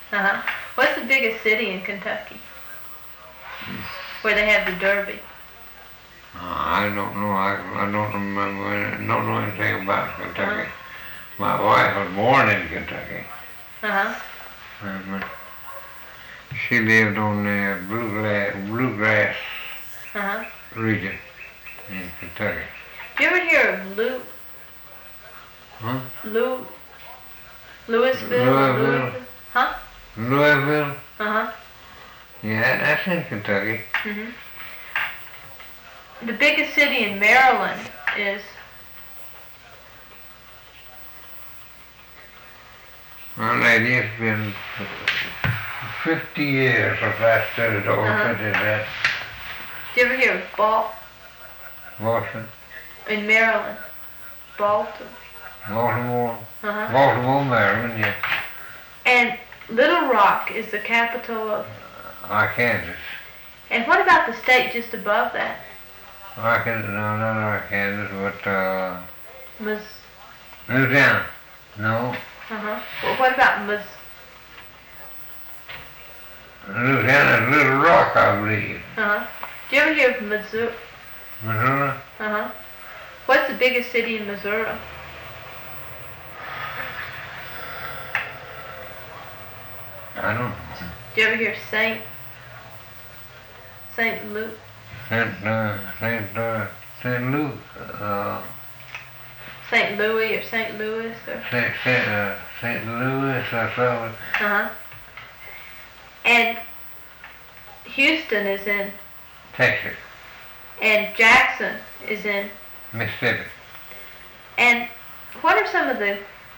Uh-huh. What's the biggest city in Kentucky? Where they have the Derby? I don't know. I don't remember. I don't know anything about Kentucky. My wife was born in Kentucky. Uh-huh. She lived on the bluegrass Uh-huh. region in Kentucky. Do you ever hear of Huh? Louisville? Huh? Louisville? Uh-huh. Yeah, that's in Kentucky. Mm-hmm. The biggest city in Maryland is... Well, lady, it's been 50 years since I studied all that. Do you ever hear of Boston? In Maryland? Baltimore? Baltimore? Uh-huh. Baltimore, Maryland, yeah. And Little Rock is the capital of... Arkansas. And what about the state just above that? Arkansas, no, not Arkansas, but, Louisiana. No. Uh-huh. Well, what about Louisiana, Little Rock, I believe. Uh-huh. Do you ever hear of Missouri? Missouri? Uh-huh. What's the biggest city in Missouri? I don't know. Do you ever hear St. Louis? St. Louis. St. Louis or St. Louis or... St. Louis or something. Uh-huh. And Houston is in... Texas. And Jackson is in... Mississippi. And what are some of the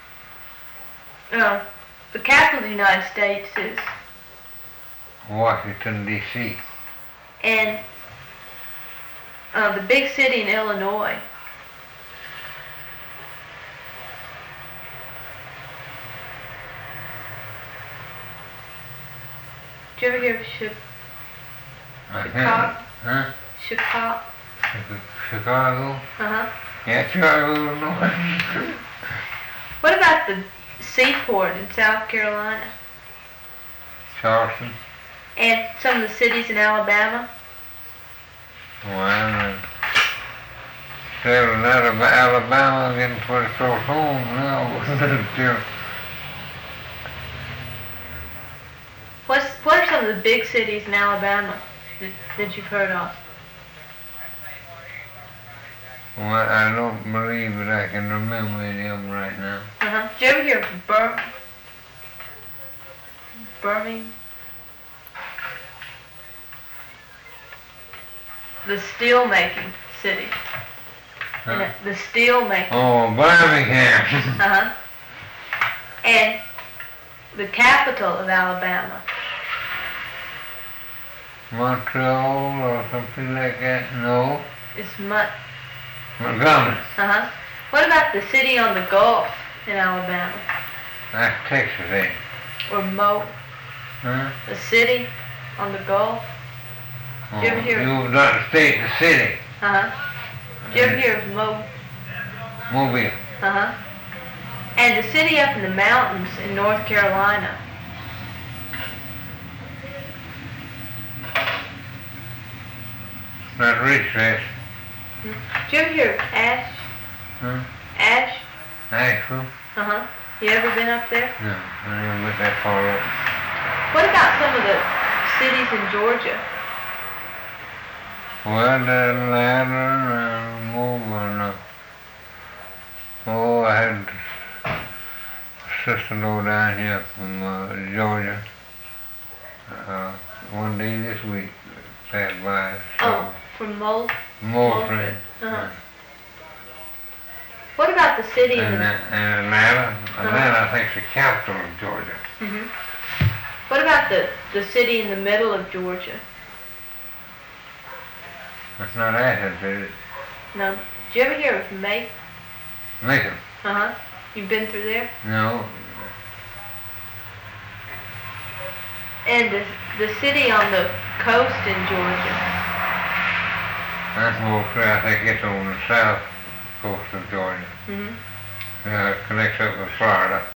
capital of the United States is... Washington, D.C. And the big city in Illinois. Did you ever hear of Chicago? Huh? Chicago? Chicago? Uh-huh. Yeah, Chicago, Illinois. What about the seaport in South Carolina? Charleston. And some of the cities in Alabama? Well, traveling out of Alabama, getting pretty close home now. What are some of the big cities in Alabama that you've heard of? Well, I don't believe that I can remember any of them right now. Uh-huh. Did you ever hear of Birmingham? The steel-making city. Huh? The steel-making. Oh, Birmingham. Uh-huh. And the capital of Alabama. Montreal or something like that? No. It's Montgomery. Uh-huh. What about the city on the Gulf in Alabama? That's Texas, eh? Or Huh? The city on the Gulf? Did you ever hear You not the state, the city. Uh-huh. Did you ever hear of Mobile. Uh-huh. And the city up in the mountains in North Carolina. Not Richmond. Did you ever hear of Ash? Huh? Ash? Asheville? Uh-huh. You ever been up there? No, I never went that far up. What about some of the cities in Georgia? Well, Atlanta and Mobile. I had a sister go down here from Georgia. One day this week passed by. So from Moultrie. Uh-huh. What about the city in And Atlanta? Atlanta, I think, is the capital of Georgia. Mm-hmm. What about the city in the middle of Georgia? That's not Athens, is it? No. Did you ever hear of Macon? Macon? Uh-huh. You've been through there? No. And the city on the coast in Georgia? That's Moultrie. I think it's on the south coast of Georgia. Mm-hmm. Connects up with Florida.